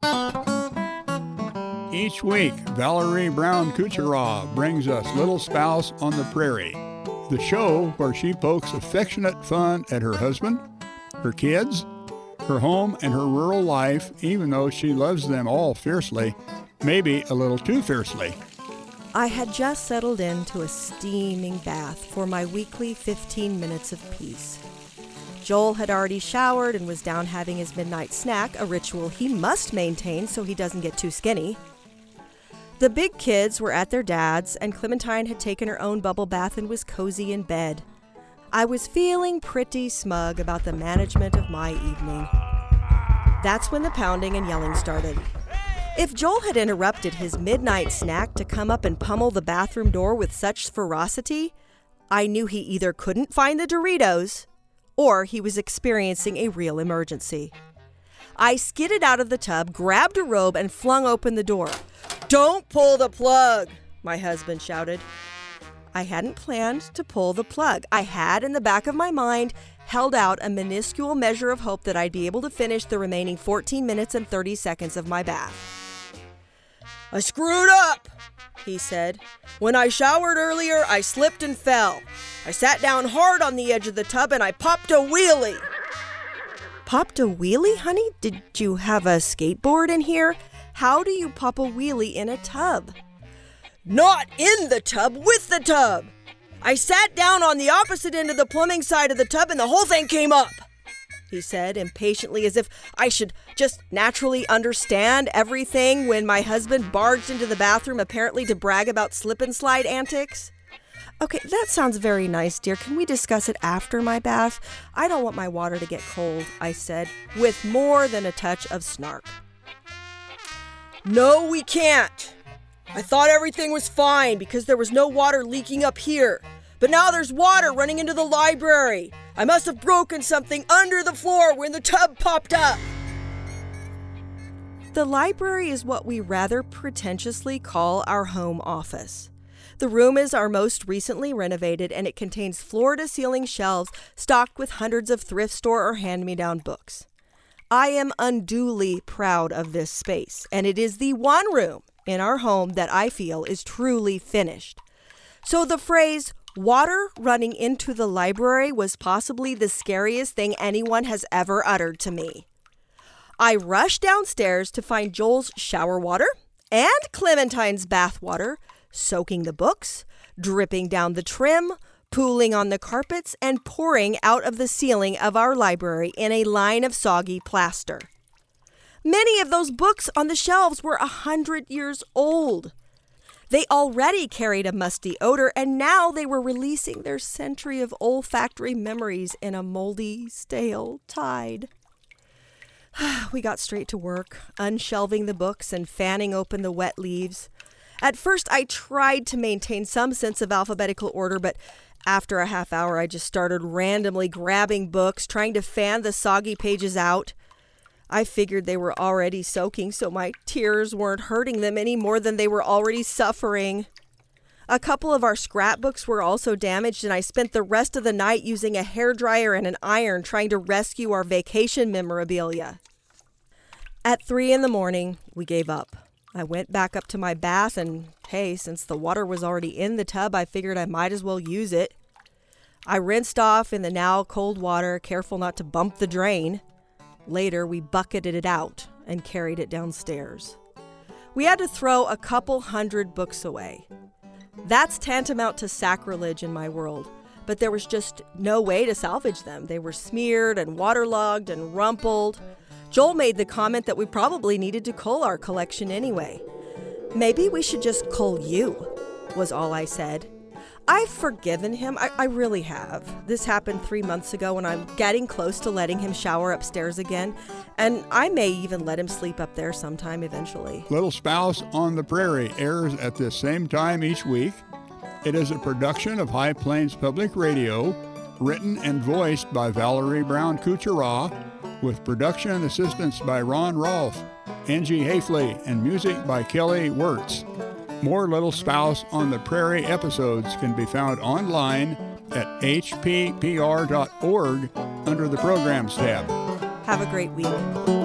Each week, Valerie Brown Kuchera brings us Little Spouse on the Prairie, the show where she pokes affectionate fun at her husband, her kids, her home, and her rural life, even though she loves them all fiercely, maybe a little too fiercely. I had just settled into a steaming bath for my weekly 15 minutes of peace. Joel had already showered and was down having his midnight snack, a ritual he must maintain so he doesn't get too skinny. The big kids were at their dad's, and Clementine had taken her own bubble bath and was cozy in bed. I was feeling pretty smug about the management of my evening. That's when the pounding and yelling started. If Joel had interrupted his midnight snack to come up and pummel the bathroom door with such ferocity, I knew he either couldn't find the Doritos or he was experiencing a real emergency. I skidded out of the tub, grabbed a robe, and flung open the door. "Don't pull the plug," my husband shouted. I hadn't planned to pull the plug. I had, in the back of my mind, held out a minuscule measure of hope that I'd be able to finish the remaining 14 minutes and 30 seconds of my bath. "I screwed up," he said. "When I showered earlier, I slipped and fell. I sat down hard on the edge of the tub and I popped a wheelie." "Popped a wheelie, honey? Did you have a skateboard in here? How do you pop a wheelie in a tub?" "Not in the tub, with the tub. I sat down on the opposite end of the plumbing side of the tub and the whole thing came up," he said impatiently, as if I should just naturally understand everything when my husband barged into the bathroom apparently to brag about slip and slide antics. "Okay, that sounds very nice, dear. Can we discuss it after my bath? I don't want my water to get cold," I said, with more than a touch of snark. "No, we can't. I thought everything was fine because there was no water leaking up here. But now there's water running into the library. I must have broken something under the floor when the tub popped up." The library is what we rather pretentiously call our home office. The room is our most recently renovated, and it contains floor-to-ceiling shelves stocked with hundreds of thrift store or hand-me-down books. I am unduly proud of this space, and it is the one room in our home that I feel is truly finished. So the phrase, "water running into the library," was possibly the scariest thing anyone has ever uttered to me. I rushed downstairs to find Joel's shower water and Clementine's bath water, soaking the books, dripping down the trim, pooling on the carpets, and pouring out of the ceiling of our library in a line of soggy plaster. Many of those books on the shelves were 100 years old. They already carried a musty odor, and now they were releasing their century of olfactory memories in a moldy, stale tide. We got straight to work, unshelving the books and fanning open the wet leaves. At first, I tried to maintain some sense of alphabetical order, but after a half hour, I just started randomly grabbing books, trying to fan the soggy pages out. I figured they were already soaking, so my tears weren't hurting them any more than they were already suffering. A couple of our scrapbooks were also damaged, and I spent the rest of the night using a hairdryer and an iron trying to rescue our vacation memorabilia. At 3 a.m, we gave up. I went back up to my bath, and hey, since the water was already in the tub, I figured I might as well use it. I rinsed off in the now cold water, careful not to bump the drain. Later, we bucketed it out and carried it downstairs. We had to throw a couple hundred books away. That's tantamount to sacrilege in my world, but there was just no way to salvage them. They were smeared and waterlogged and rumpled. Joel made the comment that we probably needed to cull our collection anyway. "Maybe we should just cull you," was all I said. I've forgiven him. I really have. This happened 3 months ago, and I'm getting close to letting him shower upstairs again. And I may even let him sleep up there sometime eventually. Little Spouse on the Prairie airs at the same time each week. It is a production of High Plains Public Radio, written and voiced by Valerie Brown Kuchera, with production assistance by Ron Rolfe, Angie Hafley, and music by Kelly Wirtz. More Little Spouse on the Prairie episodes can be found online at hppr.org under the Programs tab. Have a great week.